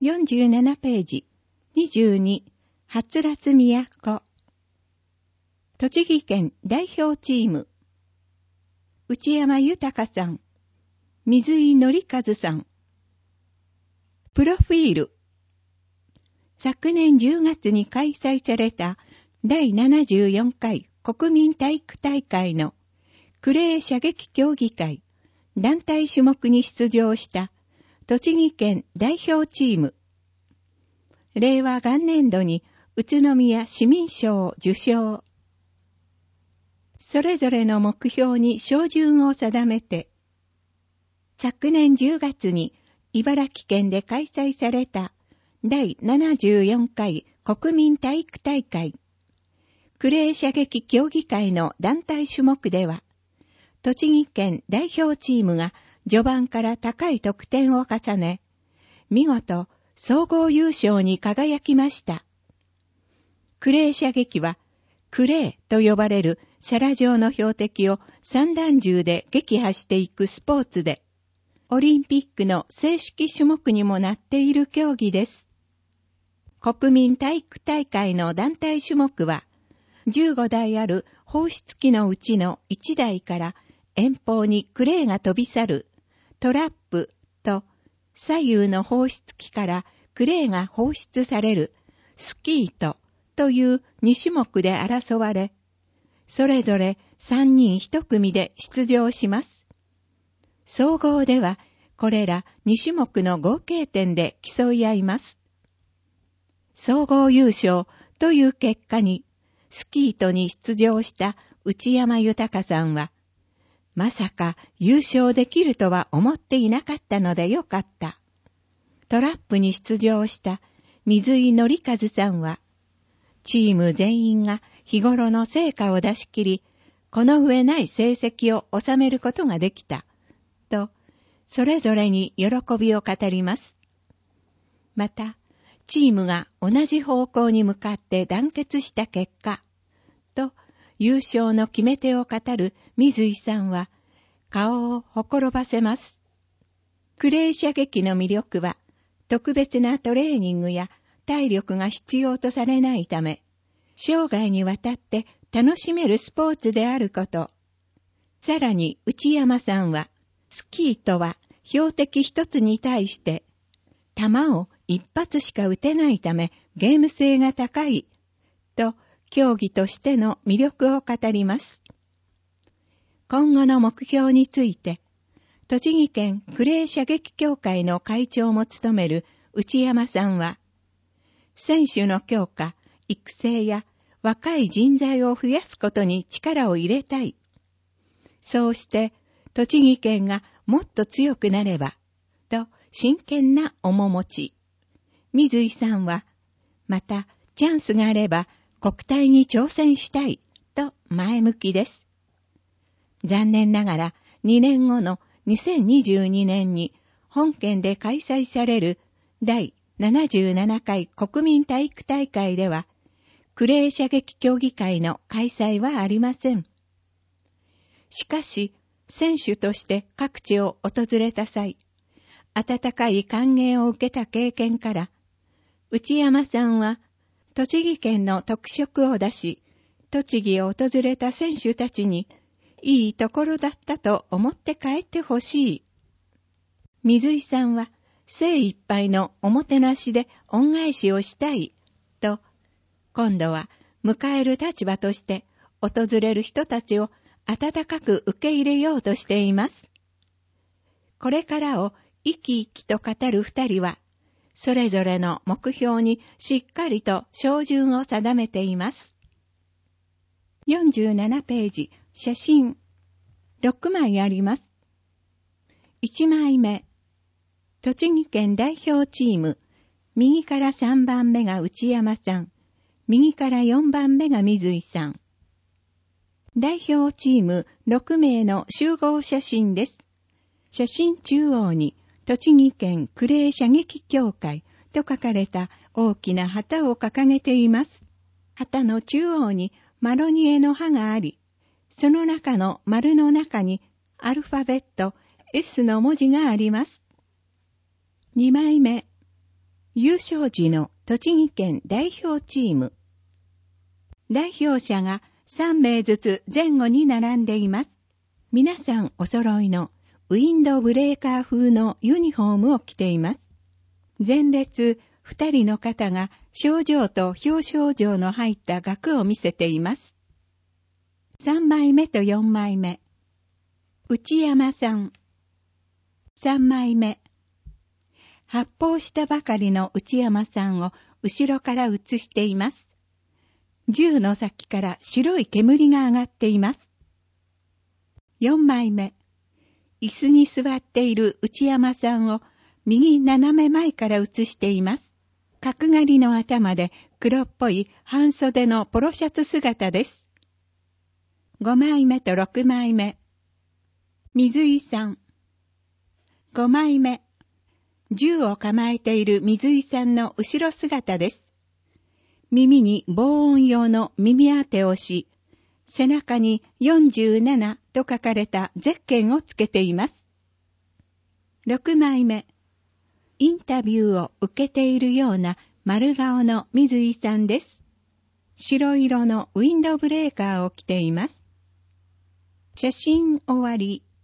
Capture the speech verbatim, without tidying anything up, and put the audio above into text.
よんじゅうななページ、にじゅうに、はつらつ都。栃木県代表チーム。内山豊さん、水井則和さん。プロフィール。昨年じゅうがつに開催された第ななじゅうよんかい国民体育大会のクレー射撃競技会団体種目に出場した栃木県代表チーム。令和元年度に宇都宮市民賞を受賞。それぞれの目標に照準を定めて、昨年じゅうがつに茨城県で開催された第ななじゅうよんかい国民体育大会クレー射撃競技会の団体種目では、栃木県代表チームが序盤から高い得点を重ね、見事総合優勝に輝きました。クレー射撃は、クレーと呼ばれる皿状の標的を散弾銃で撃破していくスポーツで、オリンピックの正式種目にもなっている競技です。国民体育大会の団体種目は、じゅうごだいある放出機のうちのいちだいから遠方にクレーが飛び去るトラップと、左右の放出機からクレーが放出されるスキートというに種目で争われ、それぞれさんにんいち組で出場します。総合ではこれらに種目の合計点で競い合います。総合優勝という結果に、スキートに出場した内山豊さんは、まさか優勝できるとは思っていなかったのでよかった。トラップに出場した水井則和さんは、チーム全員が日頃の成果を出し切り、この上ない成績を収めることができた、と、それぞれに喜びを語ります。また、チームが同じ方向に向かって団結した結果、と、優勝の決め手を語る水井さんは、顔をほころばせます。クレー射撃の魅力は、特別なトレーニングや体力が必要とされないため、生涯にわたって楽しめるスポーツであること。さらに内山さんは、スキーとは標的一つに対して、弾を一発しか撃てないためゲーム性が高い、と競技としての魅力を語ります。今後の目標について、栃木県クレー射撃協会の会長も務める内山さんは、選手の強化、育成や若い人材を増やすことに力を入れたい。そうして栃木県がもっと強くなれば、と真剣な面持ち。水井さんは、またチャンスがあれば国体に挑戦したい、と前向きです。残念ながらにねんごのにせんにじゅうにねんに本県で開催される第ななじゅうななかい国民体育大会では、クレー射撃競技会の開催はありません。しかし、選手として各地を訪れた際、温かい歓迎を受けた経験から、内山さんは栃木県の特色を出し、栃木を訪れた選手たちに、いいところだったと思って帰ってほしい。水井さんは精一杯のおもてなしで恩返しをしたい、と、今度は迎える立場として訪れる人たちを温かく受け入れようとしています。これからを生き生きと語る二人は、それぞれの目標にしっかりと照準を定めています。よんじゅうななページ、写真ろくまいあります。いちまいめ、栃木県代表チーム、右からさんばんめが内山さん、右からよんばんめが水井さん。代表チームろくめいの集合写真です。写真中央に栃木県クレー射撃協会と書かれた大きな旗を掲げています。旗の中央にマロニエの葉があり、その中の丸の中にアルファベット エス の文字があります。にまいめ、 優勝時の栃木県代表チーム。代表者がさんめいずつ前後に並んでいます。皆さんお揃いのウィンドブレーカー風のユニフォームを着ています。前列ふたりの方が賞状と表彰状の入った額を見せています。さんまいめとよんまいめ。内山さん。さんまいめ。発砲したばかりの内山さんを後ろから映しています。銃の先から白い煙が上がっています。よんまいめ。椅子に座っている内山さんを右斜め前から映しています。角刈りの頭で黒っぽい半袖のポロシャツ姿です。ごまいめとろくまいめ。水井さん。ごまいめ。銃を構えている水井さんの後ろ姿です。耳に防音用の耳当てをし、背中によんじゅうななと書かれたゼッケンをつけています。ろくまいめ。インタビューを受けているような丸顔の水井さんです。白色のウィンドブレーカーを着ています。写真終わり。